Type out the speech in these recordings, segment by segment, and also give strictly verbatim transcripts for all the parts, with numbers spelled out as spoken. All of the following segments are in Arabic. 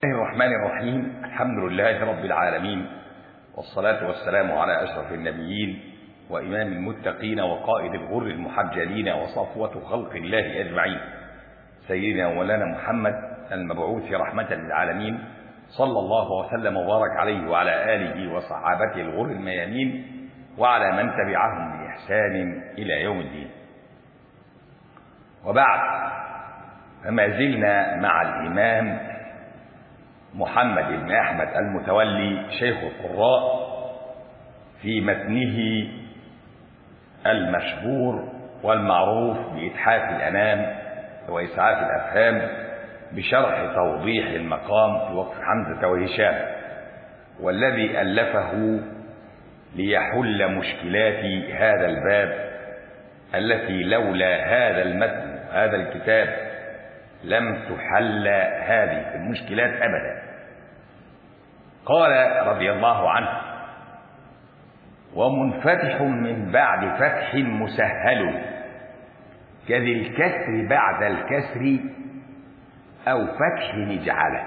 الله الرحمن الرحيم. الحمد لله رب العالمين، والصلاة والسلام على أشرف النبيين وإمام المتقين وقائد الغر المحجلين وصفوة خلق الله أجمعين، سيدنا ومولانا محمد المبعوث رحمة للعالمين، صلى الله وسلم وبارك عليه وعلى آله وصحابته الغر الميامين وعلى من تبعهم بإحسان إلى يوم الدين. وبعد، فما زلنا مع الإمام محمد بن أحمد المتولي شيخ القراء في متنه المشهور والمعروف بإتحاف الأنام وإسعاف الأفهام بشرح توضيح المقام في وقف حمزة وهشام، والذي ألفه ليحل مشكلات هذا الباب التي لولا هذا المتن هذا الكتاب لم تحل هذه المشكلات أبدا. قال رضي الله عنه: ومنفتح من بعد فتح مسهل كذي الكسر بعد الكسر أو فتح نجعله.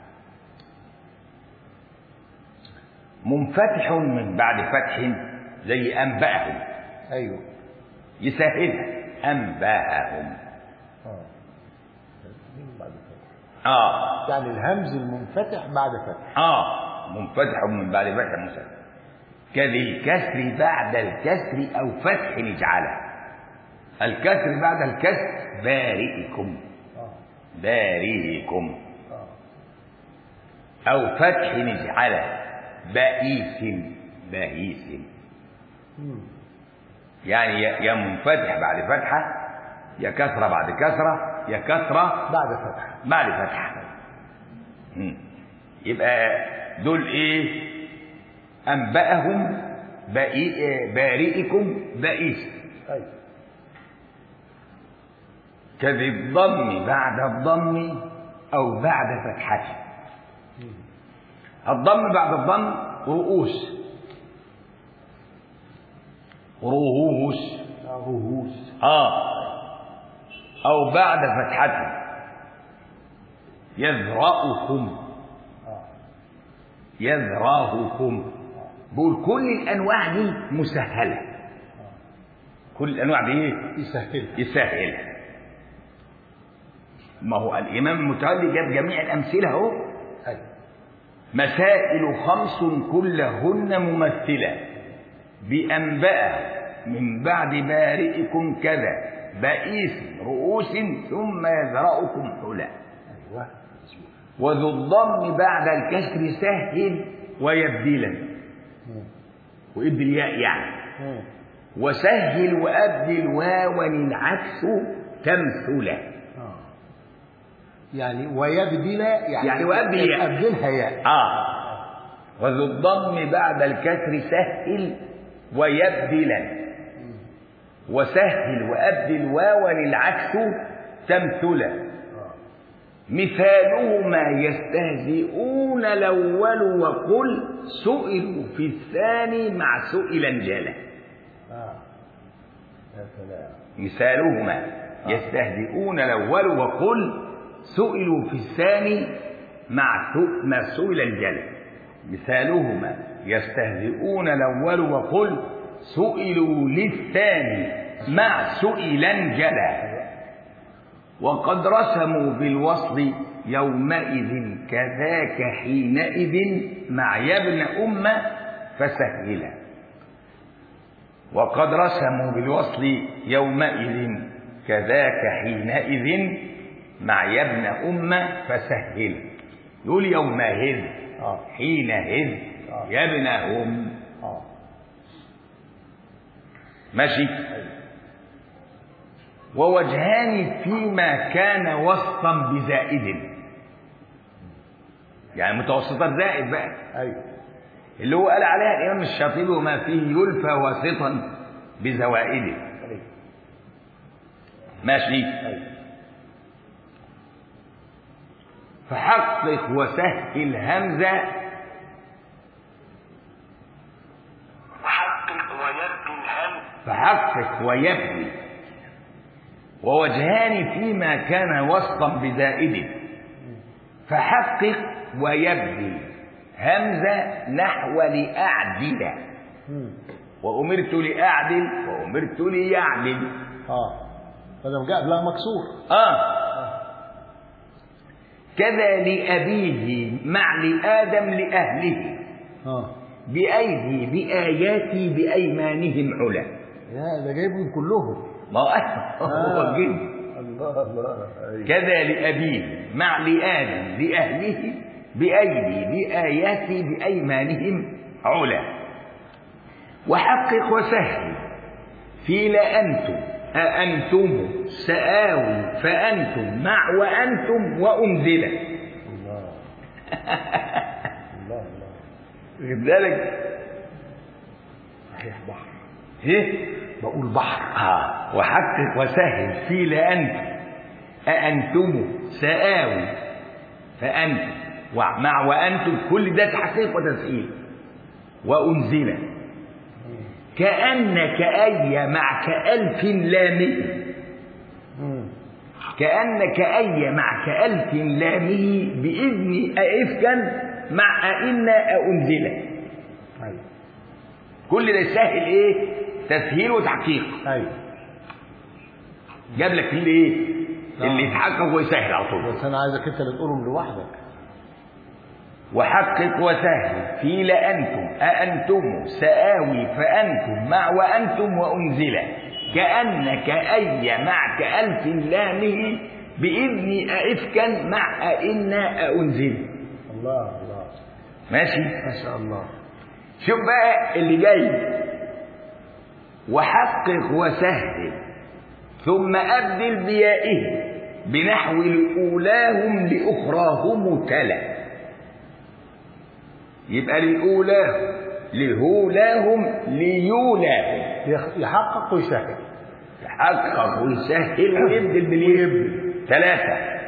منفتح من بعد فتح زي أنبأهم، أيوه يسهلها أنبأهم. آه يعني الهمز المنفتح بعد فتح. آه منفتح من بعد فتح مسهل كذي الكسر بعد الكسر أو فتح نجعله. الكسر بعد الكسر بارئكم بارئكم أو فتح نجعله بائس بائس. يعني يا منفتح بعد فتحة، يا كسرة بعد كسرة، يا كسرة بعد فتحة بعد فتحة. يبقى دول ايه؟ أنبأهم بارئكم بائس. أيوه. كذي الضم بعد الضم أو بعد فتحته. الضم بعد الضم رؤوس رؤوس رؤوس آه أو بعد فتحته. يذرأكم يذراهكم. بقول كل الأنواع دي مسهلة، كل الأنواع دي ايه؟ يسهلها يسهلها. ما هو الإمام المتولي جاب جميع الأمثلة اهو. أيوه. مسائل خمس كلهن ممثلة بأنبأ من بعد بارئكم كذا بائس رؤوس ثم يذرأكم حلا. أيوه. وذو الضم بعد الكسر سهل ويبدلا، وابدل ياء يعني، وسهل وأبدل واو العكس تمثلا. يعني ويبدل يعني, يعني وأبدل ياء أبدلها ياء. آه وذو الضم بعد الكسر سهل ويبدلا، وسهل وأبدل واو العكس تمثلا. مثالهما يستهزئون الأول وقل سئلوا في الثاني مع سئلا جلا. آه. مثالهما يستهزئون الأول وقل سئلوا في الثاني مع ما سئلا جلا. مثالهما يستهزئون الأول وقل سئلوا للثاني مع سئلا جلا. وقد رسموا بالوصل يومئذ كذاك حينئذ مع يا ابن أمة فسهلا. وقد رسموا بالوصل يومئذ كذاك حينئذ مع يا ابن أمة فسهلا. يقول يومئذ حينئذ يا ابن أم. ماشي. ووجهان فيما كان وسطا بزائد، يعني متوسطات زائد بقى. أيوه. اللي هو قال عليها الإمام الشاطبي وما فيه يلفى واسطا بزوائده. أيوه. ماشي. أيوه. فحقق وسهل همزة فحقق ويبدي الهمز فحقق ويبدي. ووجهان فيما كان وسطا بزائد، فحقق ويبدل همزة نحو لأعدل، وأمرت لأعدل وأمرت ليعدل. اه فلما جاء قبلها مكسور. آه كذا لأبيه مع لآدم لأهله اه بأيدي بآياتي بأيمانهم علا. يا ده جايبهم كلهم. ما هو جد. الله الله. كذا لأبيه مع لآدم لأهله بأيدي بآياتي بأيمانهم علا. وحقق وسهل في لأنتم أأنتم سآوي فأنتم مع وأنتم وأنزل. الله الله الله. خد بالك صحيح بحر. ايه بقول بحر. اه وحقق وسهل في لأنتم أأنتم سآوي فأنتم مع وأنتم، كل ده تحقيق وتسهيل. وأنزل كأنك أي مع كألف لامه، كأنك أي مع كألف لامه بإذن أئفكا مع أئن أنزل. ايوه كل ده يسهل ايه؟ تسهيل وتحقيق. ايوه جاب لك اللي ايه؟ اللي يتحقق ويسهل على طول. بس انا عايزك انت اللي تقولهم لوحدك. وحقق وسهل في لأنتم أأنتم سآوي فأنتم مع وأنتم وأنزل كأنك أي مع كألف لامه بإذن أئفكا مع أئن أنزل. الله الله. ماشي ما شاء الله. شوف بقى اللي جاي. وحقق وسهل ثم أبدل بيائه بنحو لأولاهم لأخراهم تلا. يبقى لأولاهم لهولاهم ليولاهم. يحقق ويسهل. يحقق ويسهل ويبدل باليبدل. ثلاثة.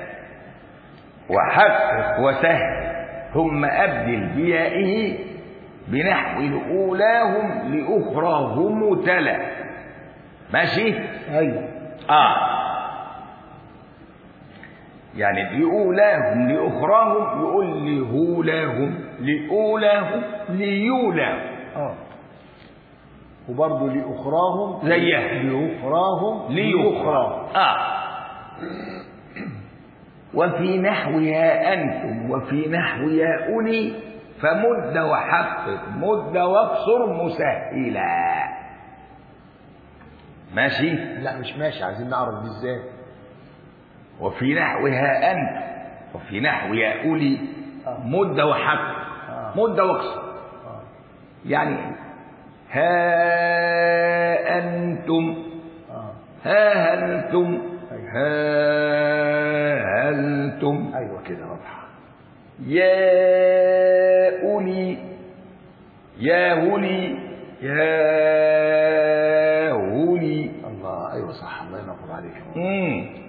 وحقق وسهل ثم أبدل بيائه بنحو لأولاهم لأخراهم تلا. ماشي؟ أيوة. آه يعني لأولاهم لأخراهم يقول لهولاهم لأولاهم ليولاهم. آه وبرضه لأخراهم زيها لأخراهم ليخراهم. آه وفي نحو يا أنتم وفي نحو يا أولي فمد وحقق مد واقصر مسهلا. ماشي؟ لا مش ماشي، عايزين نعرف دي ازاي. وفي نحوها أنت وفي نحو يا أولي مد وحقق مد واقصر. يعني ها أنتم ها أنتم ها أنتم. أيوة كده واضحة. يا أولي يا هولي يا هولي. الله أيوة صح. الله ينور عليك. امم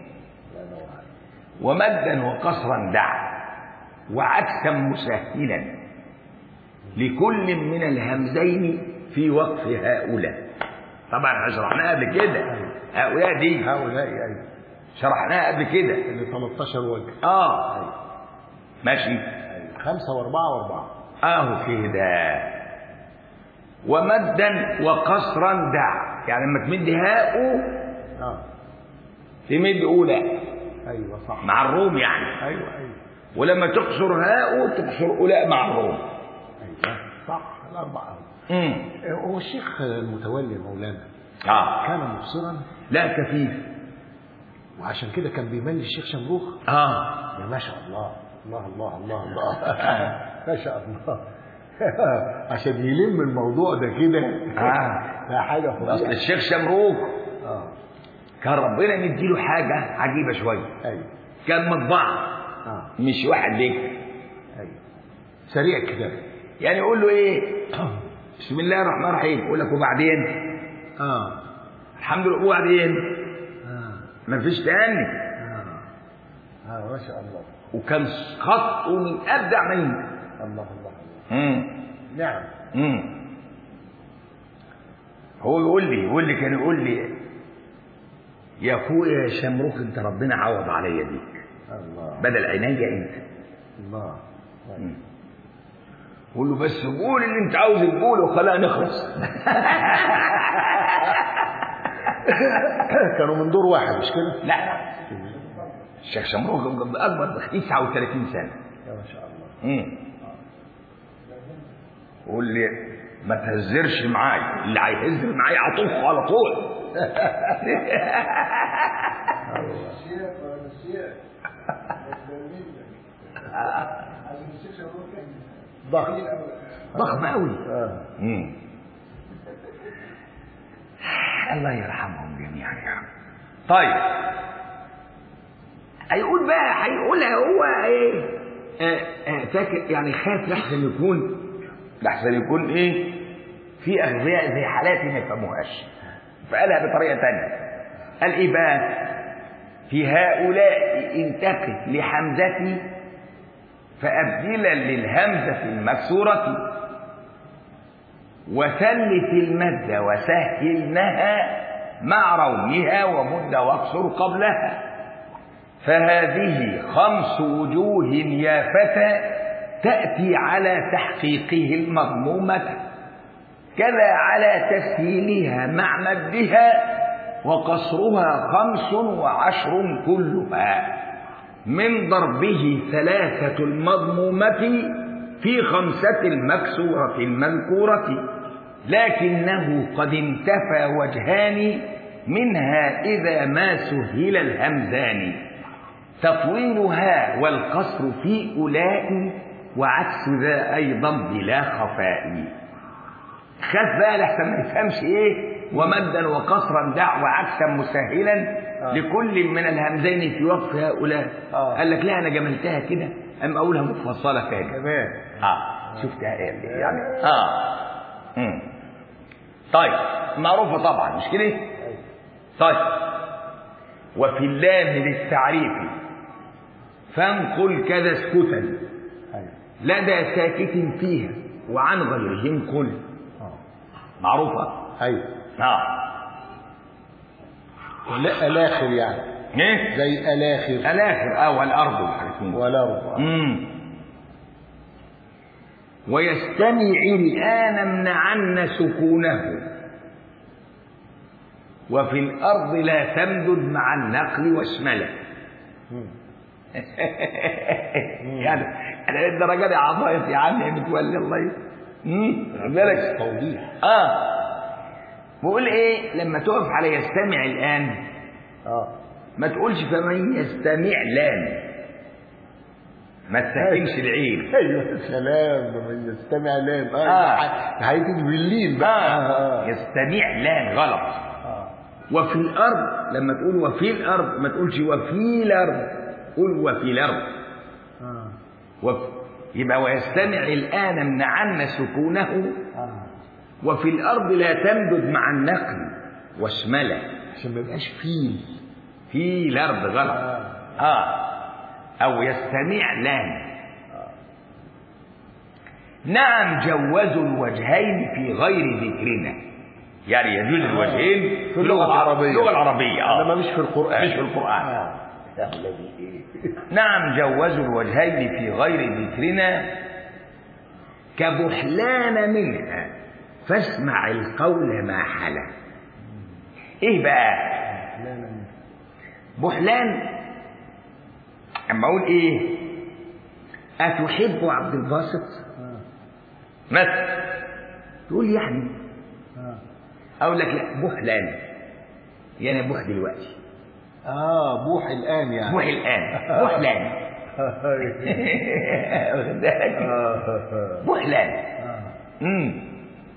ومدا وقصرا دع وعكسا مسهلا لكل من الهمزين في وقف هؤلاء. طبعا شرحناها قبل كده. هؤلاء دي هؤلاء أيوة شرحناها قبل كده اللي ثلاثة عشر وجه. اه أيوة. ماشي. أيوة. خمسة وأربعة وأربعة. اه كده. ومدا وقصرا دع يعني لما تمد هاء اه تمد أولى. أيوة صح. مع الروم يعني. أيوة أيوة. ولما تقصر هاء تقصر أولى مع الروم. أيوة صح. الأربعة. امم هو الشيخ المتولي مولانا اه كان مبصرا؟ لا كفيف. وعشان كده كان بيملي الشيخ شمروخ. اه يا ما شاء الله. الله الله الله الله. ما شاء الله. عشان يلم الموضوع ده كده. اه ده حاجه فظيعه. اصل الشيخ شمروخ اه كان ربنا مديله حاجه عجيبه شويه. ايوه كان مطبعه اه مش واحد ليك. ايوه سريع كده. يعني يقول له ايه بسم الله الرحمن الرحيم يقول لك وبعدين اه الحمد لله وبعدين اه مفيش تاني. اه اه ما شاء الله. وكان خطه من ابدع ما يمكن. الله الله الله. امم نعم. امم هو يقول لي يقول لي كان يقول لي يا اخويا يا شمروخ انت ربنا عوض عليا بيك الله. بدل عينيا انت. الله. قول له بس قول اللي انت عاوز تقوله وخلينا نخلص. كانوا من دور واحد مش كده؟ لا الشيخ شمروخ اكبر ب تسعة وثلاثين سنه. يا ما شاء الله. امم قول لي ما تهزرش معايا، اللي هيهزر معايا عطوه على طول. ضخم ضخم قوي. آه. امم الله يرحمهم جميعا يا رب. طيب هيقول بقى هيقولها هو ايه؟ آه آه فاكر يعني خاف لحسن يكون لحسن يكون ايه في اغبياء زي حالاتي ما يفهموهاش، فقالها بطريقه ثانيه. قال ايه بقى؟ في هؤلاء انتقف لحمزتي فأبدلا للهمزة المكسورة وثلث المد وسهلنها مع رومها ومد واكسر قبلها، فهذه خمس وجوه يا فتى تأتي على تحقيقه المضمومة، كذا على تسهيلها مع مدها وقصرها خمس وعشر كلها، من ضربه ثلاثة المضمومة في خمسة المكسورة المذكورة، لكنه قد انتفى وجهان منها إذا ما سهل الهمزان، تطويلها والقصر في أولاء وعكس ذا أيضا بلا خفاء. خاف بقى لحسن ما يفهمش إيه ومدا وقصرا دع وعكسا مسهلا آه. لكل من الهمزين في وقف هؤلاء. آه. قال لك لا انا جملتها كده ام اقولها مفصله تاني كمان. اه شفتها يعني اه امم طيب معروفه طبعا مش كده؟ طيب وفي اللام للتعريف فانقل كذا اسكتا لدى ساكت فيها وعن غيرهم قل. معروفه. ايوه. اه لا الاخر يعني ايه زي الاخر الاخر اه والارض والحرفين والارض. امم ويستمع الان امنعن سكونه وفي الارض لا تمدد مع النقل واشمله. يعني انا الدرجه دي عطايا يا عم متولي الله امم بالك توضيح. اه بقول ايه لما تقف على يستمع الان اه ما تقولش فمن يستمع لان، ما تسكنش العين. ايوه سلام من يستمع لان. اه هيجي بالليل بقى. آه. يستمع لان غلط. آه. وفي الارض لما تقول وفي الارض ما تقولش وفي الارض، قول وفي الارض. اه وفي. يبقى ويستمع الان امنعن سكونه اه وفي الارض لا تمدد مع النقل واشمله عشان ما يبقاش فيل. في الارض غلط. اه, آه. او يستمع لان. آه. نعم جوزوا الوجهين في غير ذكرنا، يعني يجوز الوجهين في اللغه العربيه. اللغه العربيه اه انما مش في القران. مش في القران. آه. نعم جوزوا الوجهين في غير ذكرنا كبحلان منها فاسمع القول ما حلا. ايه بقى بحلان؟ اما اقول ايه اتحب عبد الباسط مثلا تقول يعني اقول لك لا بحلان يعني بوح دلوقتي. اه بوح الان يعني بوح الان بحلان. بحلان. امم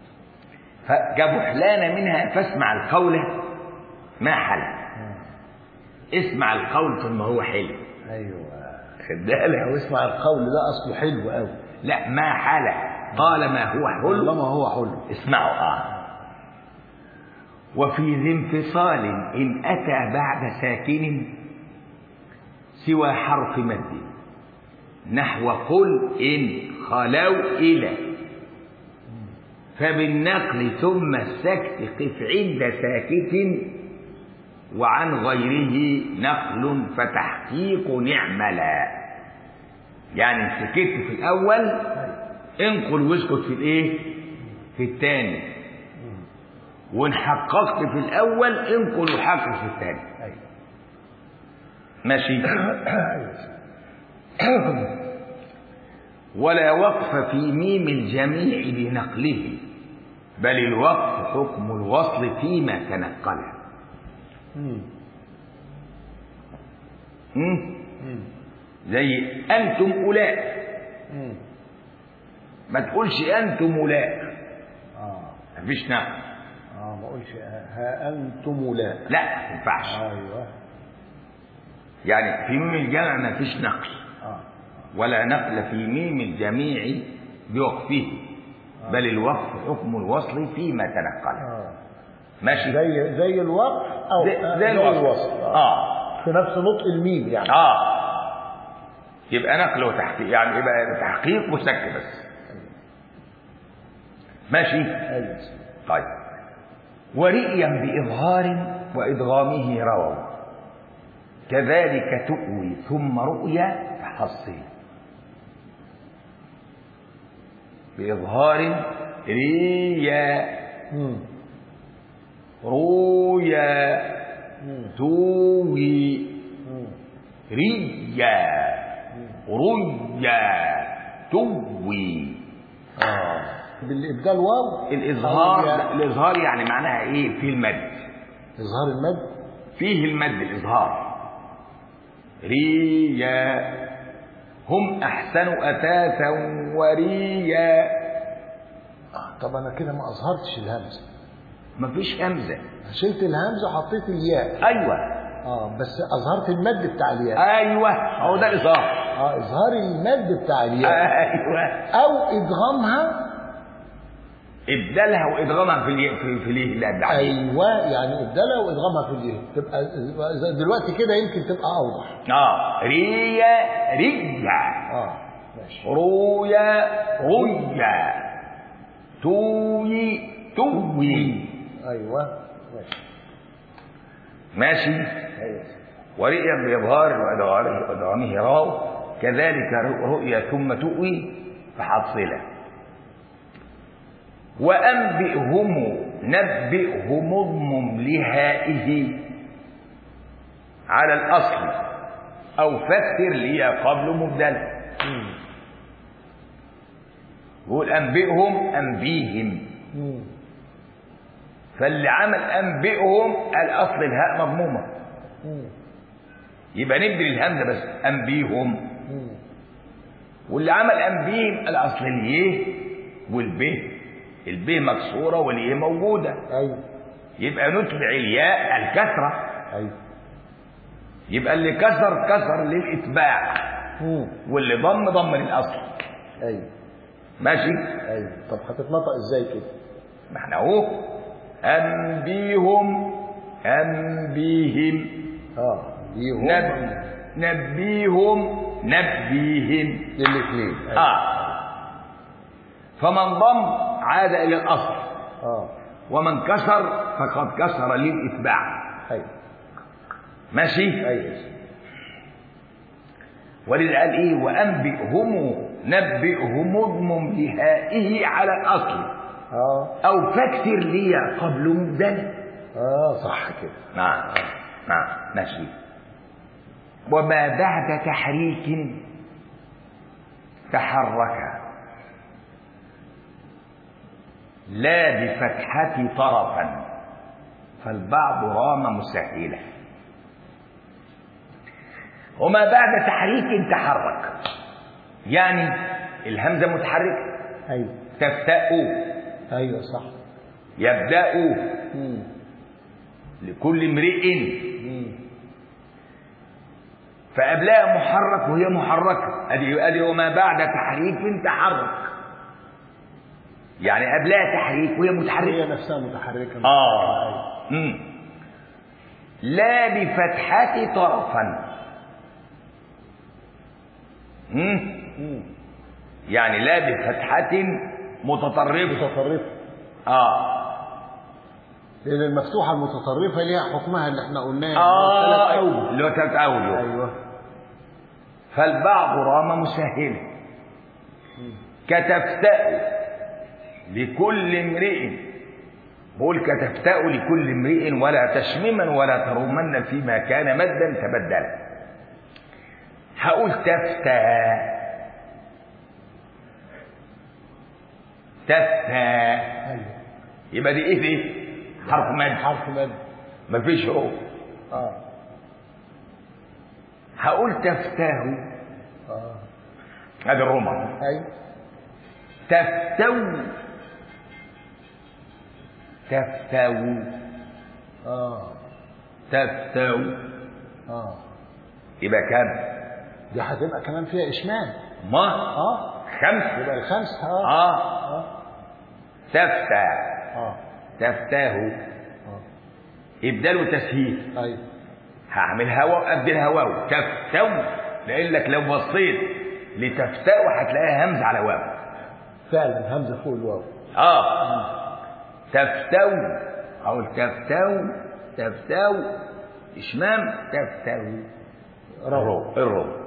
فكبحلان منها فاسمع القول ما حل. اسمع القول ثم هو حلو. ايوه خد بالك واسمع القول ده اصله حلو قوي. لا ما حل قال ما هو حلو. ما هو حلو اسمعوا. اه وفي ذي انفصال ان اتى بعد ساكن سوى حرف مد نحو قل ان خلوا الى فبالنقل ثم السكت قف عند ساكت وعن غيره نقل فتحقيق نعملا. يعني سكت في الاول انقل واسكت في الايه؟ في الثاني. وان حققت في الاول انقل وحقق في الثاني. ماشي. ولا وقف في ميم الجميع بنقله، بل الوقف حكم الوصل فيما تنقله. زي أنتم أولاء، ما تقولش أنتم أولاء. اه مفيش نقل. اه ما اقولش ها انتم أولاء. لا ما ينفعش. ايوه. يعني في ميم الجمع ما فيش نقل. اه ولا نقل في ميم الجميع بوقفه، آه. بل الوقف حكم الوصل فيما تنقل. آه. ماشي. زي زي الوقف او زي, زي الوصل. الوصل. آه. اه في نفس نطق الميم يعني. اه يبقى نقل وتحقيق، يعني يبقى تحقيق وسكت بس. ماشي. ايوه. طيب. ورئيا بإظهار وإدغامه رووا، كذلك تؤوي ثم رؤيا فحصل. بإظهار ريا رويا توي ريا رؤيا توي. اه بالابدال واو. الاظهار الاظهار يعني معناها ايه؟ في المد. اظهار المد فيه المد الاظهار. ريا هم احسن اثاثا وريا. آه طب انا كده ما اظهرتش الهمزه. مفيش همزه. شلت الهمزه وحطيت الياء. ايوه. اه بس اظهرت المد بتاع الياء. ايوه هو ده الاظهار. اه اظهار المد بتاع الياء. ايوه. او ادغامها. ابدالها وادغامها في الياء في في اليه اللي قبل. ايوه يعني ابدالها وادغامها في اليه تبقى دلوقتي كده يمكن تبقى اوضح. اه ريا ريا. اه ماشي. رويا رؤيا توي توي. ايوه ماشي. ماشي. ايوه. ورئيا بإظهار وإدغامه راو، كذلك رؤيا ثم تؤوي فحصله. وأنبئهم نبئهم اضمم لهائه على الأصل أو فسر لي قبل مبدلا. يقول أنبئهم أنبيهم، فاللي عمل أنبئهم الأصل الهاء مضمومة، يبقى نبدل الهمزة بس أنبيهم. واللي عمل أنبيهم الأصل اليه والبه، البه مكسورة واليه موجودة. أيوة. يبقى نتبع الياء الكسرة. أيوة. يبقى اللي كسر كسر للإتباع، واللي ضم ضم للأصل. أيوة. ماشي. أيوة. طب هتتنطق إزاي كده؟ ما احنا أهو أنبيهم أنبيهم. اه بيهم. نب... نبيهم نبيهم للاثنين. أيوة. اه فمن ضم عاد الى الاصل، اه ومن كسر فقد كسر للاتباع. ايوه. ماشي. ايوه. ولذا قال ايه؟ وانبئهم نبئهم اضمم لهائه على الاصل اه او فاكثر لي قبل مبدل. اه صح كده. نعم نعم ماشي. وما بعد تحريك تحرك لا بفتحة طرفا فالبعض رام مسهلا. وما بعد تحريك تحرك يعني الهمزة متحركة. ايوه. تفتأ. ايوه صح. يبدأ. مم. لكل امرئ. فقبلها محرك وهي محركة. ادي ادي وما بعد تحريك تحرك يعني قبلها تحريك وهي متحركة. هي نفسها متحركة. اه امم لا بفتحة طرفا. امم يعني لا بفتحة متطرفة. متطرفة. اه لأن المفتوحة المتطرفة ليها حكمها اللي احنا قلناه. اه اللي هو ثلاث أوجه. ايوه. فالبعض رام مسهلا كتفتأ لكل امرئ، بقول كتفتأ لكل امرئ ولا تشمما ولا ترومن فيما كان مدا تبدلا. هقول تفتى تفتى يبقى دي ايه دي؟ حرف مد. حرف مد مفيش حروف. اه هقول تفتاه. اه هذه الرمى. ايوه. تفتو تفتو اه تفتو اه يبقى كام؟ دي هتبقى كمان فيها اشمام. ما اه خمسة. يبقى الخمسة. اه اه اه تفتى اه تفتاه اه ابداله تسهيل. ايوه. هعملها واو ابدلها واو تفتو، لانك لو بصيت لتفتاو هتلاقيها همزه على واو. فعلا همزة فوق الواو. اه تفتو او تفتو تفتو اشمام تفتو رو الرو.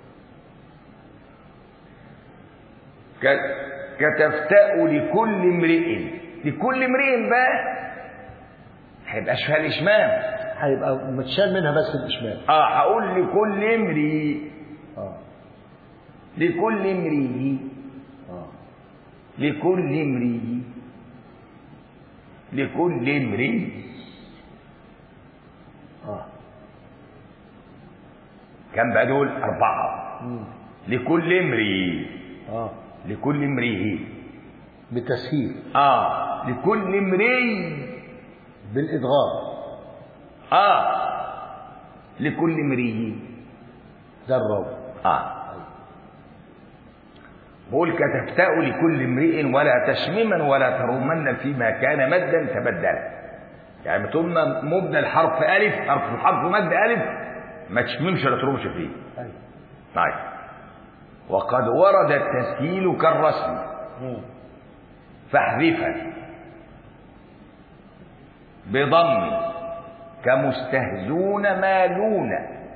كتفتأ لكل امرئ، لكل امرئ بقى هيبقاش فيها الاشمام، هيبقى متشال منها بس الاشمام. اه هقول لكل امرئ اه لكل امرئ اه لكل امرئ لكل امرئ اه كم بقى دول؟ أربعة. مم. لكل امرئ اه لكل امرئ بتسهيل. اه لكل امرئ بالادغام. اه لكل امرئ ده الرو. اه بقول كتفتأ لكل امرئ ولا تشمما ولا ترومن فيما كان مدا تبدلا. يعني طول ما مبنى الحرف الف حرف الحرف مد الف ما تشممش ولا ترومش فيه. ايوه. طيب وقد ورد التسهيل كالرسم فاحذفا بضم كمستهزون مالون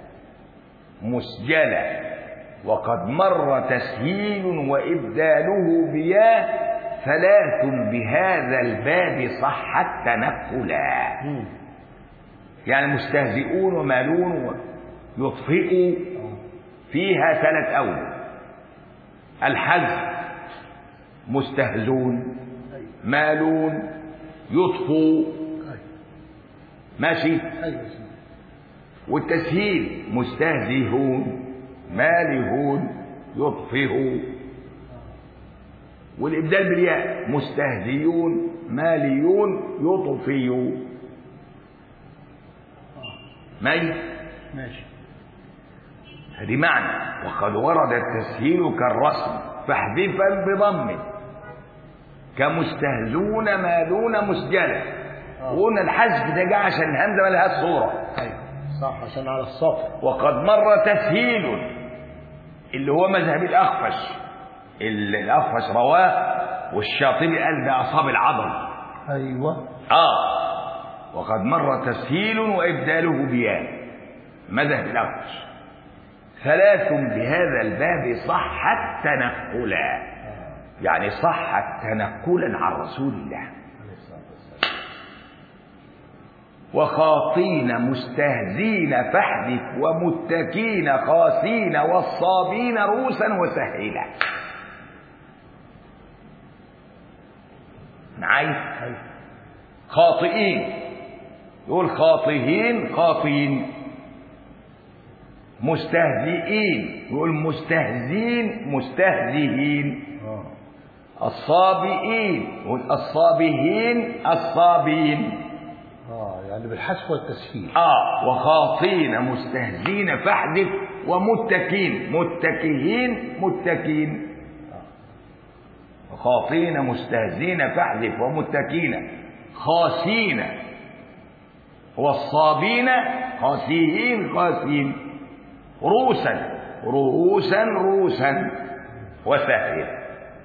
مسجلا، وقد مر تسهيل وإبداله بيا ثلاث بهذا الباب صح التنقلا. يعني مستهزئون ومالون يطفئوا فيها ثلاث أوجه. الحذف مستهزون مالون يطفوا ماشي. والتسهيل مستهزئون مالهون يطفئوا. والإبدال بالياء مستهزئون ماليون يطفئوا. ماشي ماشي. هذه معنى وقد ورد التسهيل كالرسم فاحذفا بضم كمستهزون مالون مسجلا. وقلنا الحذف ده جاء عشان الهمزه ما لهاش صوره. ايوه صح عشان على الصف. وقد مر تسهيل اللي هو مذهب الاخفش. الاخفش رواه والشاطبي قال ده اصاب العضل. ايوه. اه وقد مر تسهيل وابداله بياء مذهب الاخفش. ثلاث بهذا الباب صحت تنقلا، يعني صحت تنقلا عن رسول الله. وخاطين مستهزين فاحذف ومتكين خاسين والصابين روسا وسهلا. معايا؟ خاطئين يقول خاطئين خاطئين. مستهزئين يقول مستهزين مستهزئين. الصابئين يقول الصابئين الصابين. اه يعني بالحذف والتسهيل. اه وخاطين مستهزين فاحذف ومتكين متكئين متكين. خاطين مستهزين فاحذف ومتكين خاسين والصابين خاسيين خاسين. روسا رؤوسا روسا وسهلا.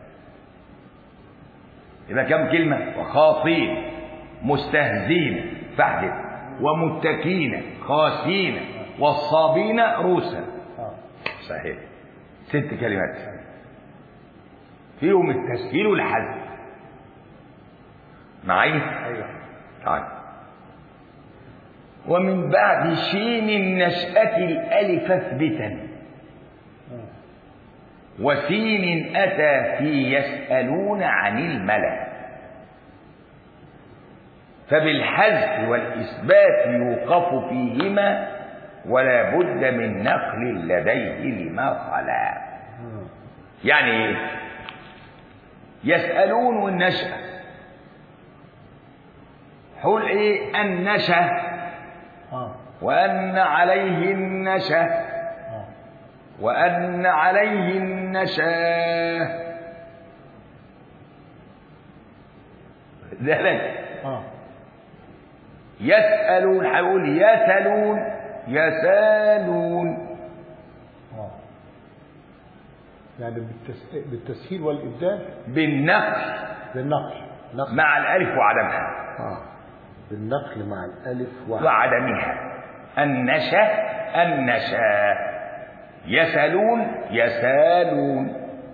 يبقى كم كلمة؟ وخاطين مستهزين فاحذف ومتكين خاسين والصابين روسا. سهل. ست كلمات فيهم التسهيل والحذف. معي؟ ايوه. طيب. ومن بعد شين النشأة الألف اثبتا وسين أتى في يسألون عن الملأ فبالحذف والإثبات يوقف فيهما ولا بد من نقل لديه لما خلا. يعني ايه؟ يسألون والنشأة حول ايه؟ النشأ وأن عليه النشأ وأن عليه النشأ ذلك يسألون حيقول يسألون يسالون يعني بالتسهيل والإبدال بالنقل بالنقل نقل. مع الألف وعدمها. آه. بالنقل مع الألف وعدمها. النشأ النشأ يسألون يسالون.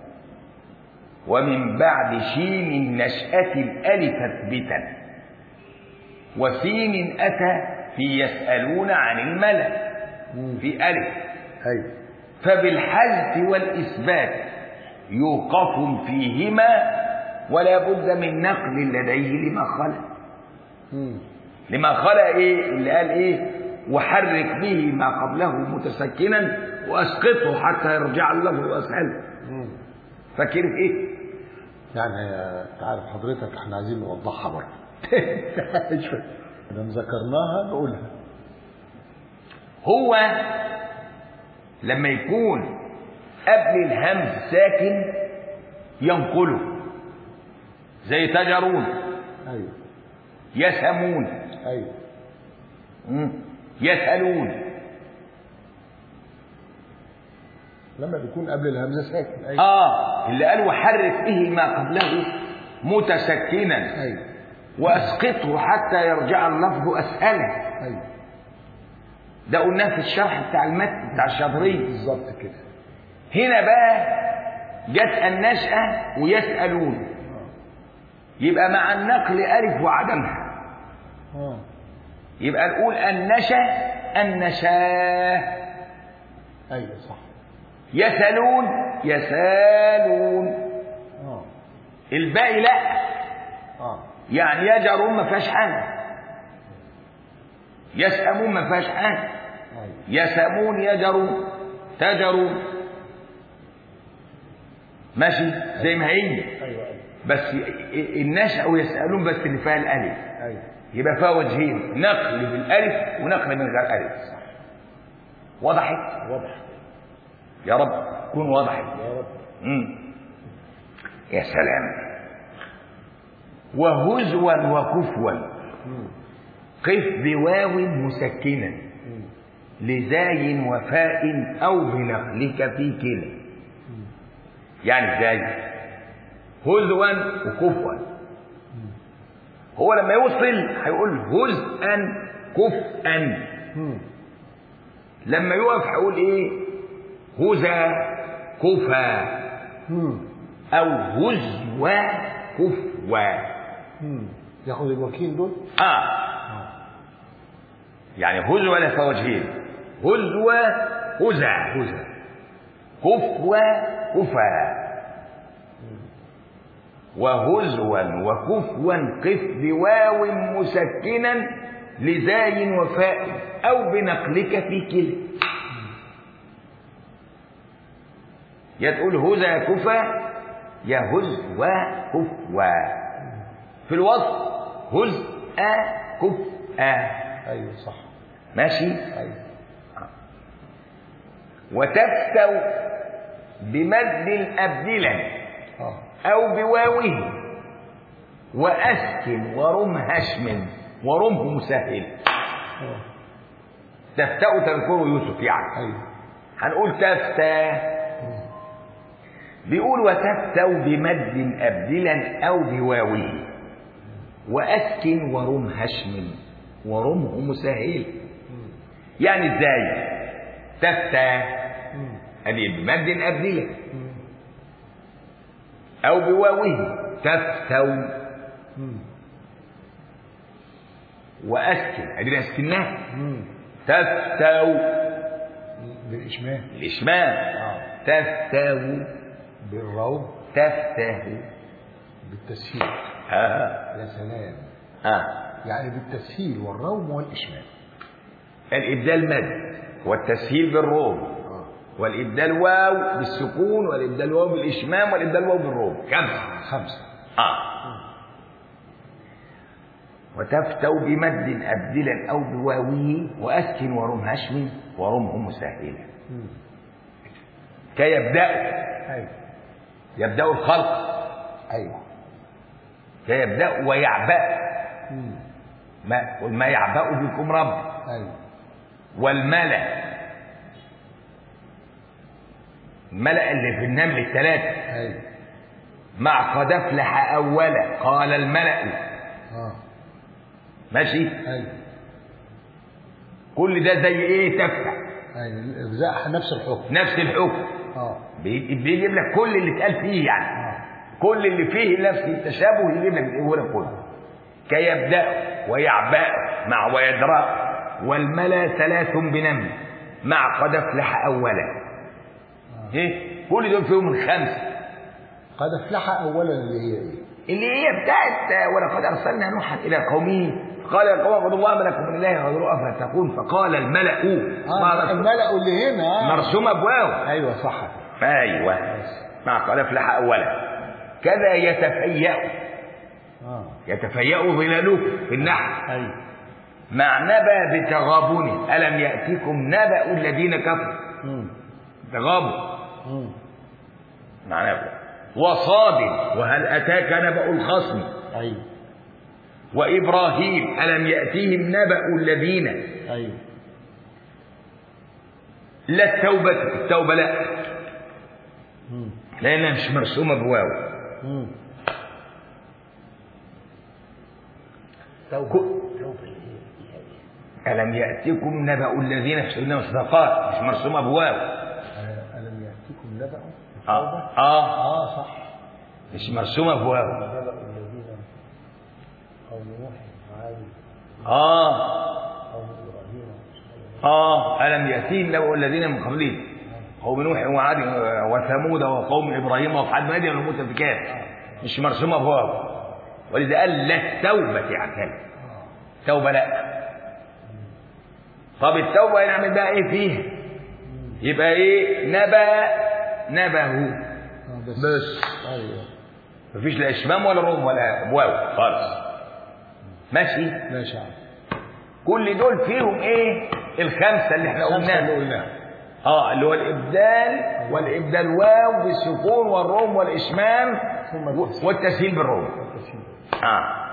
ومن بعد شين النشأة الألف اثبتا وسين أتى في يسألون عن الملأ في ألف. أيوة. فبالحذف والإثبات يوقف فيهما ولا بد من نقل لديه لما خلا. لما خلا ايه اللي قال ايه؟ وحرك به ما قبله متسكنا واسقطه حتى يرجع اللفظ واسهله. فاكر ايه؟ يعني تعرف حضرتك احنا عايزين نوضحها برضه. لما ذكرناها نقولها. هو لما يكون قبل الهمز ساكن ينقله زي تجرون. ايوه. يسمون. ايوه. يسألون. لما بيكون قبل الهمزه ساكن. أيوة. اه اللي قال وحرك به ما قبله متسكنا. ايوه. واسقطه حتى يرجع اللفظ اسأله. ايوه. ده قلناه في الشرح بتاع المتن بتاع الشاطري. بالظبط كده. هنا بقى جت النشأة ويسألون يبقى مع النقل ألف وعدمها. اه يبقى نقول النشأ النشاة. ايوه صح. يسألون يسالون. اه الباقي لا. اه يعني يجرون ما فيهاش حاجة. يسأمون ما فيهاش حاجة. يسأمون يجرون تجرون ماشي زي ما هي. ايوه بس النشأ ويسألون بس اللي فيها الألف. ايوه. يبقى فيها وجهين نقل بالألف ونقل من غير ألف. وضحت؟ وضح يا رب تكون وضحت. يا رب. امم يا سلام. وهزوا وكفوا قف بواو مسكنا لزاي وفاء أو بنقلك في كلا. يعني ازاي؟ هزوا وكفوا. هو لما يوصل هيقول هزءا كفءا. لما يقف هيقول ايه؟ هزا كفا او هزوا كفوا. ياخد الوكيل دول. اه يعني هزوا له وجهين. هزوا هزا هزا كفوا كفا. وهزوا وكفوا قف بواو مسكنا لزاي وفاء أو بنقلك في كلا. يا تقول هزا كفا يا هزوا كفوا. في الوصف هزء كفء. ايوه صح. ماشي. ايوه. وتفتوا بمد أبدلا أو بواوه وأسكن ورم هشم ورمه مسهل. تفتأ تذكره يوسف يعني. أيوه. هنقول تفتى. بيقول وتفتوا بمد أبدلا أو بواوه وأسكن ورم هشم ورمه مسهل. يعني ازاي؟ تفتى ادي بمد ابدله او بواوه تفتو واسكن ادي اسكنها تفتو بالاشمام الاشمام اه تفتو بالروم تفته بالتسهيل ها يا سلام ها يعني بالتسهيل والروم والاشمام الابدال مد والتسهيل بالروم اه والابدال واو بالسكون والابدال واو بالاشمام والابدال واو بالروم خمسه خمسه اه وتفتو بمد أبدلا أو بواويه وأسكن ورم هشم ورمه مسهلا كيبدأ ايوه يبدأ الخلق ايوه كيبدأ ويعبأ ما ما يعبأ بكم رب ايوه والملأ الملأ اللي في النمل الثلاثة ايوه مع قد أفلح أولا قال الملأ اه ماشي ايوه كل ده زي ايه تفتح ايوه الاجزاء نفس الحكم نفس الحكم اه بي- بيجيب لك كل اللي اتقال فيه يعني اه كل اللي فيه نفس التشابه يجيب لك يقول لك كله كيبدأ ويعبأ مع ويدرأ والملا ثلاث بنمل مع قد افلح اولا ايه كل دول فيهم الخمسه قد افلح اولا اللي هي ايه اللي هي بتاعت ولقد ارسلنا نوحا الى قومه قال يا قوم اعبدوا الله ما لكم من اله غيره افلا فقال الملأ اه الملأ اللي هنا آه. مرسومه بواو ايوه صح ايوه مع قد افلح اولا كذا يتفيأ اه يتفيأ ظلاله في النحل ايوه مع نبأ بتغابنه ألم يأتيكم نبأ الذين كفروا امم تغابوا امم مع نبأ وصاد وهل أتاك نبأ الخصم ايوه وإبراهيم ألم يأتيهم نبأ الذين ايوه لا التوبة التوبة لا امم لأنها مش مرسومة بواو امم توبة توبة ألم يأتيكم نبأ الذين في سيدنا مصدقات مش مرسومة بواو ألم يأتيكم نبأ آه آه اه صح مش مرسومة بواو نبأ الذين قوم نوح وعاد آه قوم إبراهيم آه ألم يأتيهم نبأ الذين من قبلهم قوم نوح وعاد وثمود وقوم إبراهيم وأصحاب مدين والمؤتفكات مش مرسومة بواو ولذا قال لا التوبة يعني توبة لا طب التوبة نعمل بقى ايه فيها يبقى ايه نبأ نبه بس, بس. ايوه مفيش لا اشمام ولا روم ولا واو خالص ماشي ماشي كل دول فيهم ايه الخمسة اللي احنا اللي قلناها قلناها اه اللي هو الابدال والابدال واو بالسكون والروم والاشمام والتسهيل بالروم اه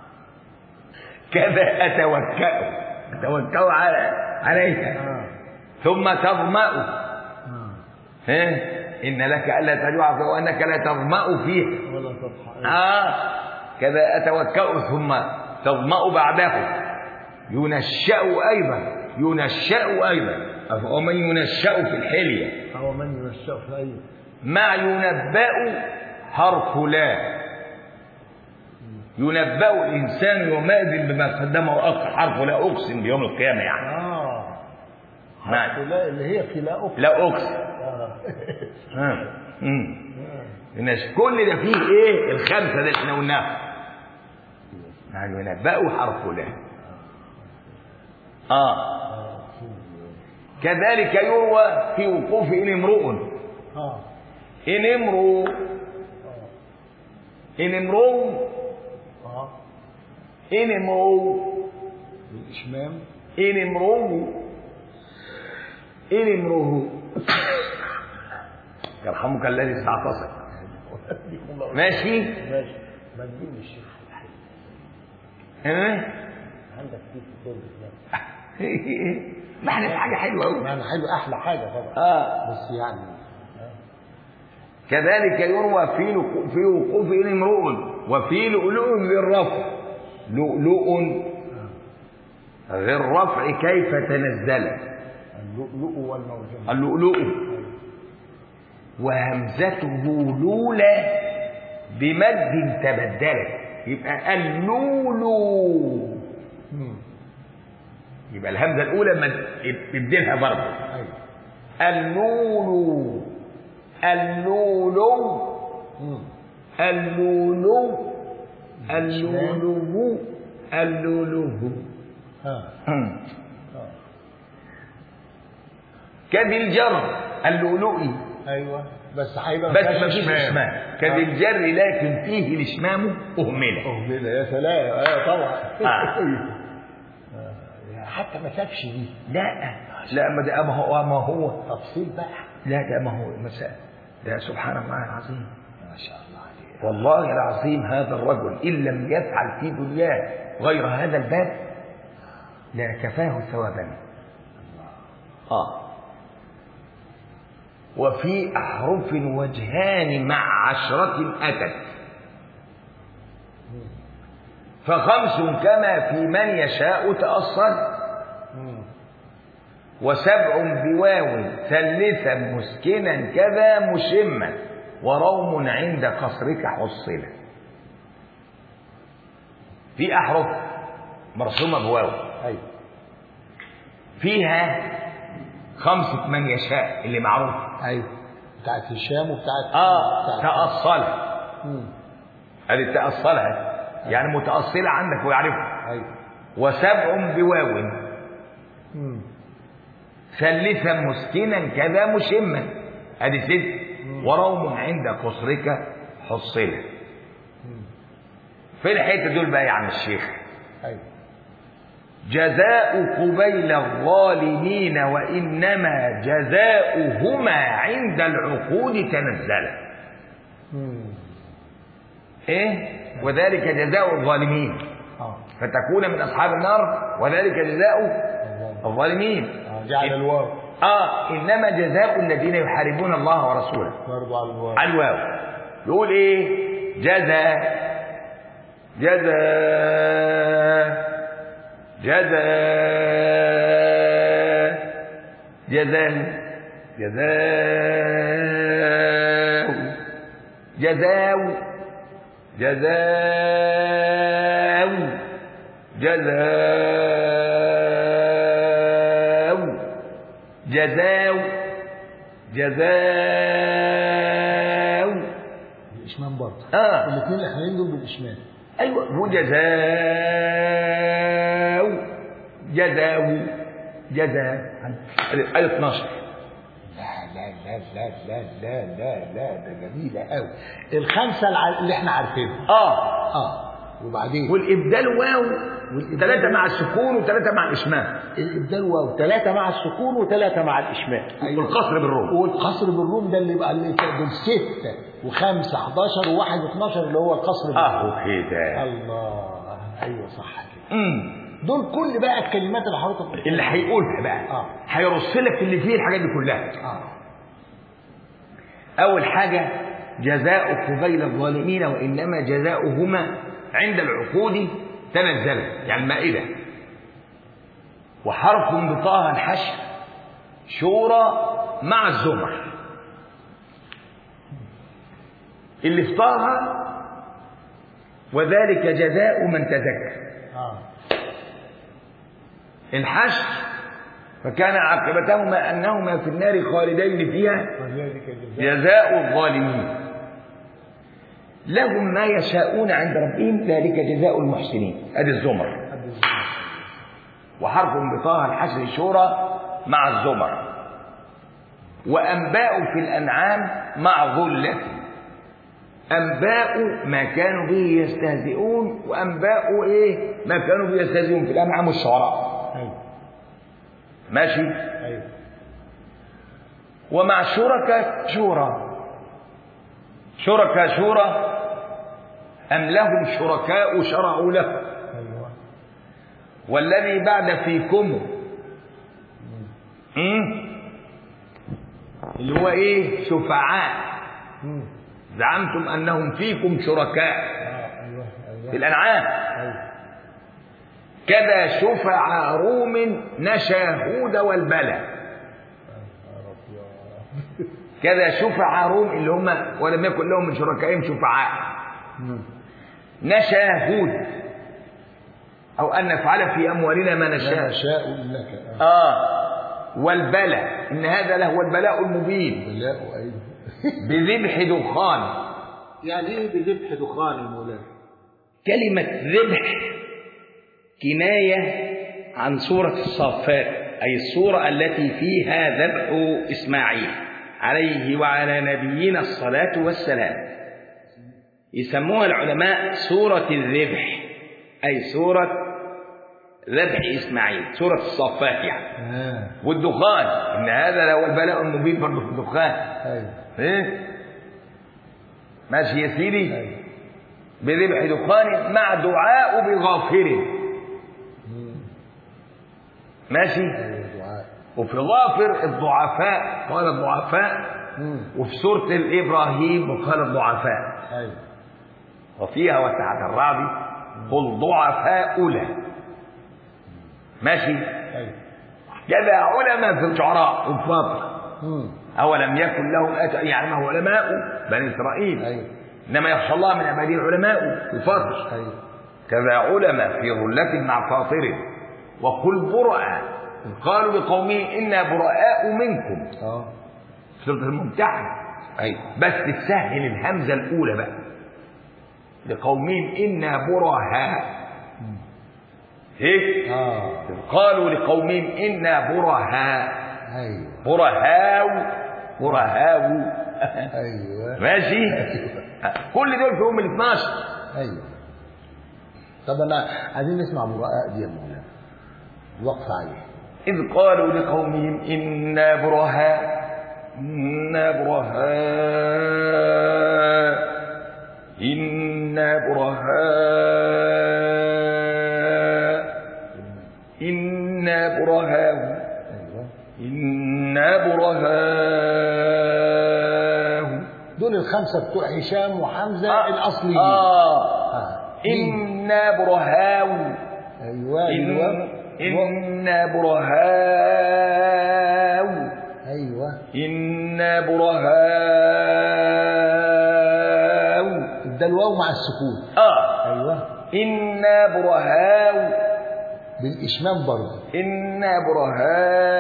كذا اتوكأ اتوكأ على عليها آه. ثم تظمأ آه. إيه؟ إن لك ألا تجوع وأنك لا تظمأ فيه ولا تضحى آه كذا أتوكأ ثم تظمأ بعده ينشأ أيضا ينشأ أيضا ومن ينشأ في الحلية أو من ينشأ في أي مع ينبأ حرف لا ينبأ الإنسان يومئذ بما قدمه وأخر حرف لا أقسم بيوم القيامة يعني آه نعم. حرف لا اللي هي في لا أقسم لا أقسم آه. آه. مم. الناس كل ده فيه ايه الخمسه اللي احنا قلناها يعني ينبأوا حرف لا اه كذلك يروى في وقوف ان امرؤ آه ان امرؤ ان امرؤ آه ان امرؤ بالإشمام ان امرؤ ان امرؤ يرحمك الذي استعتصم ماشي ماشي ما تجيب الشيخ ها عندك كيف الدور ما احنا في حاجه حلوه قوي معنى حلو احلى حاجه طبعا اه بس يعني كذلك يروى في لقو- في وقوف ان امرؤ وفي لؤلؤ للرفع لؤلؤ غير رفع كيف تنزل اللؤلؤ والمرجان اللؤلؤ وهمزته لولا بمد تبدلت، يبقى اللولو. يبقى الهمزة الأولى مد ابدلها برضه. اللولو اللولو اللولو اللولو اللولو. كذي الجر اللؤلؤي. ايوه بس هيبقى بس ما فيش اشمام. كذي الجر لكن فيه الاشمام اهمل. اهمل يا سلام. ايوه طبعا. آه. حتى ما سابش دي. لا لا ما ده ما هو ما هو تفصيل بقى. لا ده ما هو مساء ده سبحان الله العظيم. ما شاء الله عليه. والله العظيم هذا الرجل ان لم يفعل في دنياه غير هذا الباب لكفاه ثوابا. اه وفي أحرف وجهان مع عشرة أتت، فخمس كما في من يشاء تأصل، وسبع بواو ثلثا مسكنا كذا مشما، وروم عند قصرك حصلا. في أحرف مرسومة بواو فيها خمسة من يشاء اللي معروف. ايوه بتاعت هشام وبتاعت اه تأصلها. هذه تأصلها يعني متأصلة عندك ويعرفها. ايوه. وسبع بواو ثلثا مسكنا كذا مشما، هذه ست. وروم عند قصرك حصلة. في الحته دول بقى يا عم الشيخ. ايوه. جزاء قبيل الظالمين وإنما جزاؤهما عند العقود تنزلا. إيه؟ وذلك جزاء الظالمين. آه. فتكون من أصحاب النار وذلك جزاء الظالمين. آه. جعل الواو. آه إنما جزاء الذين يحاربون الله ورسوله. برضو على الواو. على الواو. يقول إيه؟ جزاء جزاء جزاء جزاء جزاء جزاء جزاء جزاء جزاء جزاء الإشمام برضه. اه الاثنين الأخرين دول بالإشمام. ايوه هو جزاء جزاء جزاء آية اثناشر. لا لا لا لا لا لا لا لا ده جميلة قوي. الخمسة اللي احنا عارفينها. اه اه وبعدين والإبدال واو ثلاثة مع السكون وثلاثة مع الإشمام. الإبدال واو ثلاثة مع السكون وثلاثة مع الإشمام. أيوة. والقصر بالروم. والقصر بالروم ده اللي بقى اللي دول ستة وخمسة حداشر وواحد اتناشر اللي هو القصر بالروم. اه كده. الله ايوه صح كده. امم دول كل بقى الكلمات اللي حضرتك اللي هيقولها بقى اه هيرص لك اللي فيه الحاجات دي كلها. اه أول حاجة جزاء قبيل الظالمين وإنما جزاؤهما عند العقود تنزل يعني المائدة. وحرف بطاها الحشر شورى مع الزمر. اللي في طه وذلك جزاء من تزكى. اه الحشر فكان عاقبتهما أنهما في النار خالدين فيها جزاء الظالمين لهم ما يشاءون عند ربهم ذلك جزاء المحسنين. ادي الزمر. وحرف بطاها الحشر شورى مع الزمر. وأنباء في الأنعام مع ظلة. أنباء ما كانوا به يستهزئون وأنباء إيه ما كانوا به يستهزئون في الأنعام والشعراء. ماشي. أيوة. ومع الشركاء شورى. شركاء شورى أم لهم شركاء شرعوا له. أيوة. والذي بعد فيكم مم. اللي هو ايه شفعاء مم. زعمتم أنهم فيكم شركاء. آه. أيوة. أيوة. في الأنعام. أيوة. كذا شفع روم نشا هود والبلى. كذا شفعاء اللي هم ولم يكن لهم من شركائهم شفعاء. نشاهد أو أن نفعل في أموالنا ما نشاء نشاء لك. آه والبلاء إن هذا لهو البلاء المبين. بلاء أيضا بذبح دخان. يعني إيه بذبح دخان المولانا؟ كلمة ذبح كناية عن سورة الصافات، أي السورة التي فيها ذبح إسماعيل عليه وعلى نبينا الصلاة والسلام. يسموها العلماء سورة الذبح، أي سورة ذبح إسماعيل، سورة الصافات يعني. آه. والدخان إن هذا لو البلاء المبين برضه في الدخان. أيوه. إيه؟ ماشي يا سيدي؟ أيوه. بذبح دخان مع دعاء بغافر. ماشي؟ أيوه دعاء. وفي غافر الضعفاء قال الضعفاء، وفي سورة الإبراهيم قال الضعفاء. أيوه. وفيها وتحت الرعد قل ضعفاء له. ماشي؟ أيوه. كذا علماء في الشعراء والفاطر أولم يكن لهم أجر يعني ما هو علماء بني إسرائيل. أيوه. إنما يخشى الله من عباده العلماء الفاطر. أيوه. كذا علماء في غلة مع فاطر وقل براء قالوا لقومهم إنا براء منكم. اه سورة الممتحن. أيوه. بس تسهل الهمزة الأولى بقى لقومهم إنا براء. هيك اه قالوا لقومهم إنا براء. أيوه. براء براء. أيوه. ماشي. كل دول فيهم ال اثناشر. أيوه. طب أنا عايزين نسمع براء دي يا مولانا وقف عليه. إذ قالوا لقومهم إنا براء إنا براء إنا براء إنا براء إنا براء. دول الخمسة بتوع هشام وحمزة آه الأصليين. آه. آه. إنا براء. أيوة إن إنا براء. أيوة. إنا براء. ده الواو مع السكون. آه. أيوة. إنا براء. بالإشمام برضه. إنا براء.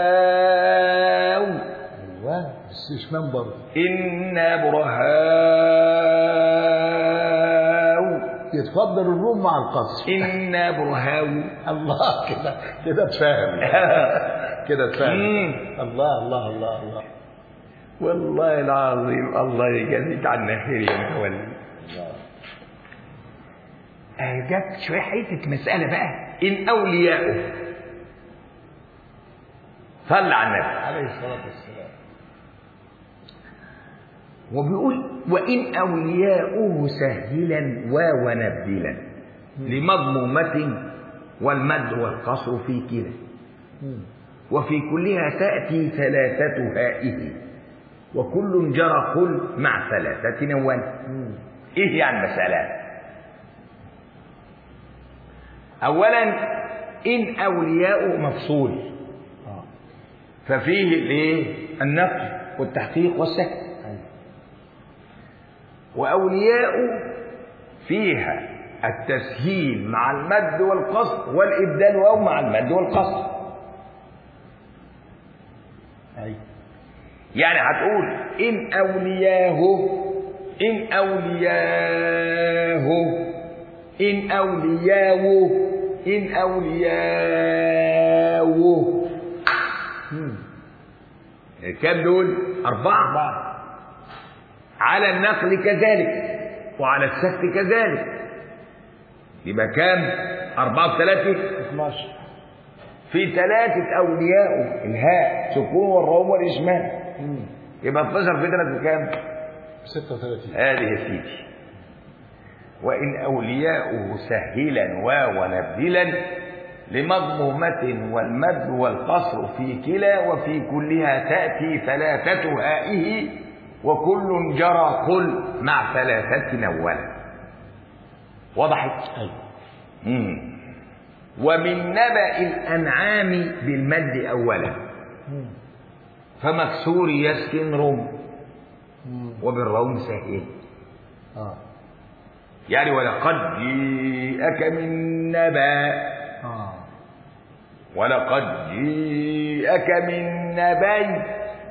أيوة. بالإشمام برضه. إنا براء. يتفضل الروم مع القصر. إنا براء. الله كده كده اتفهم. كده اتفهم. الله الله الله الله. والله العظيم الله يجازيك عنا خير يا متولي. جت شويه حته مساله بقى ان اولياؤه صلى على النبي عليه الصلاه والسلام. وبيقول وان اولياؤه سهلا ونبدلا لمضمومه والمد والقصر في كلا وفي كلها تاتي ثلاثه هائه وكل جرى قل مع ثلاثه نوال. ايه يعني المساله؟ اولا ان اولياء مفصول ففيه الايه النقل والتحقيق والسكت. واولياء فيها التسهيل مع المد والقصر والابدال واو مع المد والقصر. يعني هتقول ان اولياه ان اولياه إن أولياؤه إن أولياؤه. كم دول؟ أربعة. على النقل كذلك وعلى السكت كذلك. يبقى كام؟ أربعة وثلاثة اثناشر. في ثلاثة أولياء الهاء سكون والروم والإشمال. يبقى اثناشر في ثلاثة كام؟ ستة وثلاثين. هذه يا سيدي. وإن أولياؤه سهلا ونبدلا لمضمومة والمد والقصر في كلا وفي كلها تأتي ثلاثة هائه وكل جرى قل مع ثلاثة نولا. وضحت؟ أيوة. ومن نبأ الأنعام بالمد أولا فمكسور يسكن رم وبالروم سهل. اه يعني ولقد جيءك من نبأ، اه ولقد جيءك من نبأ،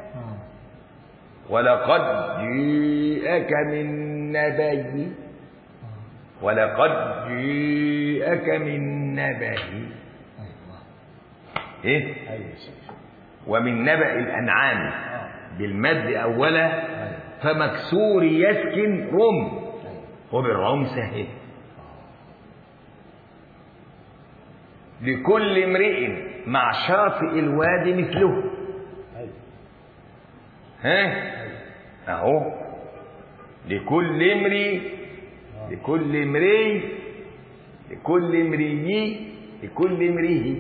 ولقد جيءك من نبأ، ولقد جيءك من نبأ ايه ومن نبأ الأنعام بالمد أولا فمكسور يسكن رم وبالروم سهل. لكل امرئ مع شاطئ الوادي مثله. ها اهو لكل امرئ لكل امرئ لكل امرئ لكل امرئ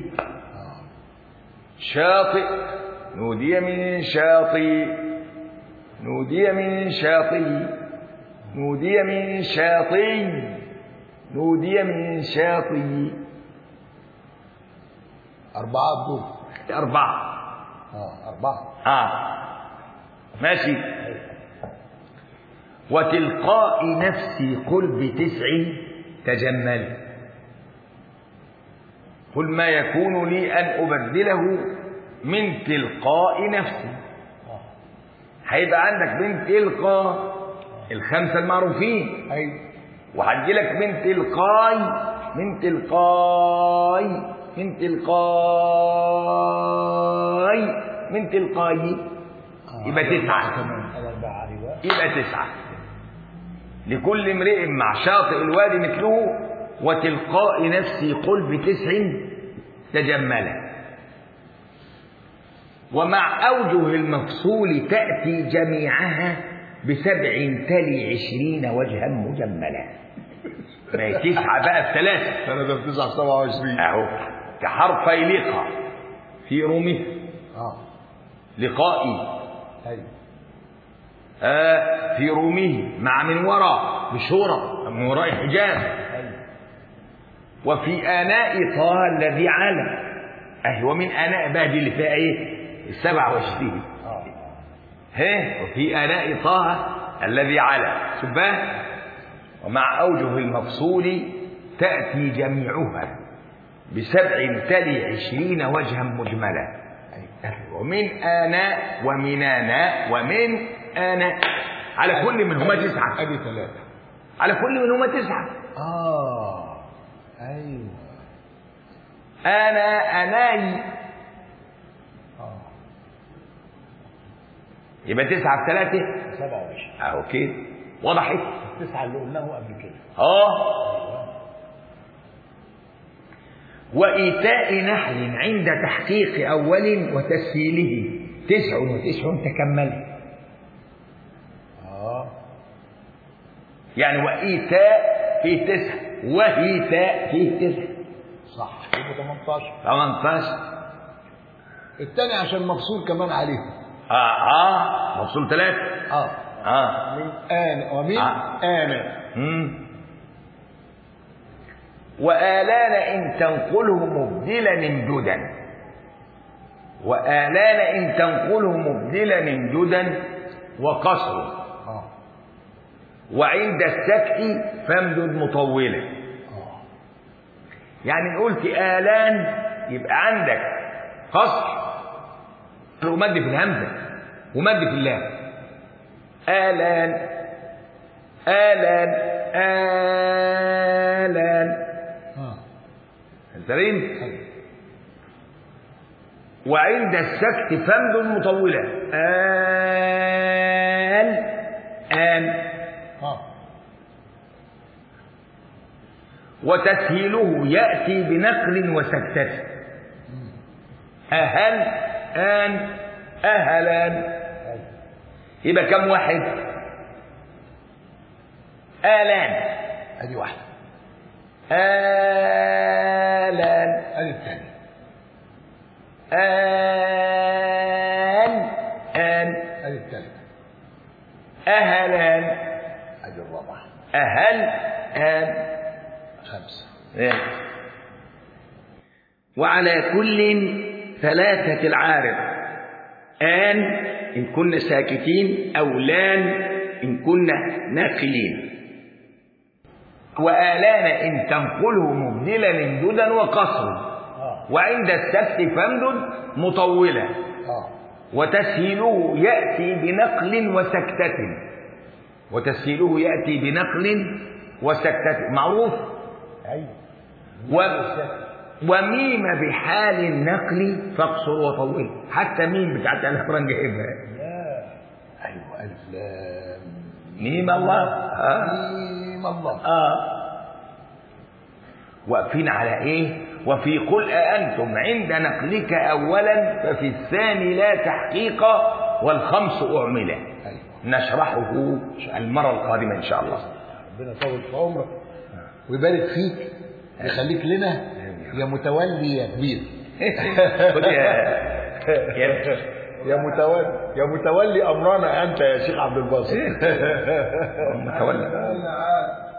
شاطئ نودي من شاطئ نودي من شاطئ نودي من شاطئ نودي من شاطئ. أربعة دول أربعة اه أربعة آه ماشي. وتلقاء نفسي قل بتسع تجمل. قل ما يكون لي أن أبدله من تلقاء نفسي. هيبقى عندك من تلقاء الخمسة المعروفين، أيوة، وهتجيلك من تلقاي من تلقاي من تلقاي من تلقاي يبقى تسعة. يبقى تسعة. لكل امرئ مع شاطئ الوادي مثله وتلقاء نفسي قل بتسع تجملا. ومع أوجه المفصول تأتي جميعها بسبع تلي عشرين وجها مجملا. ما هي تسعة بقى الثلاثة. ثلاثة في تسعة سبعة وعشرين أهو كحرفي لقى في رومه اه لقائي أيوة آه في رومه مع من وراء بشورى من وراء الحجاب. أيوة. وفي آناء طه الذي على أهي ومن آناء بقى دي اللي فيها إيه السبع وعشرين. ها وفي آناء طه الذي على شباه. ومع أوجه المفصول تأتي جميعها بسبع تلي عشرين وجها مجملا. ومن آناء ومن آناء ومن آناء على كل منهما تسعة. أدي ثلاثة على كل منهما تسعة. آه أيوة. أنا أناي آه يبقى تسعة في ثلاثة سبعة وعشرين. أهو كده وضحت. التسعة اللي قلناه قبل كده. آه وإيتاء نحل عند تحقيق أول وتسهيله تسع وتسع تكمل. آه يعني وإيتاء فيه تسع وهيتاء فيه تسع صح يبقى ثمانية عشر. ثمانية عشر. الثاني عشان مفصول كمان عليه. آه آه مفصول ثلاثة. آه آه من آن ومن آه. آن. مم. وآلان إن تنقله مبدلا امددا. وآلان إن تنقله مبدلا امددا وقصر. آه وعند السكت فامدد مطولا. آه يعني قلت آلان يبقى عندك قصر ومد في الهمزة ومد في اللام. آلان آلان آلان سليم. وعند السكت فمد مطولة آن آن. وتسهيله يأتي بنقل وسكتة. أهل آن أهلان. يبقى كم واحد؟ آلان ادي واحدة. آلان ادي الثاني. آن آن ادي الثالث. أهلان ادي الرابعة. أهل آن خمسة. وعلى كل ثلاثة العارض آن إن كنا ساكتين، أو لان إن كنا ناقلين. وآلان إن تنقله مبدلا امددا وقصر، وعند السكت فامدد مطولا، وتسهيله يأتي بنقل وسكتة، وتسهيله يأتي بنقل وسكتة معروف. و... وميم بحال النقل فاقصر وطول، حتى ميم بتاعت الأخران جايبها. أيوة ألف لام ميم الله آه. ميم الله آه. واقفين على إيه؟ وفي قل أأنتم عند نقلك أولا ففي الثاني لا تحقيق والخمس أعملة. أيوة. نشرحه المرة القادمة إن شاء الله. ربنا يطول في عمرك ويبارك فيك، يخليك لنا يا متولي يا كبير. يا يا متولي يا متولي أمرنا أنت يا شيخ عبد الباسط. متولي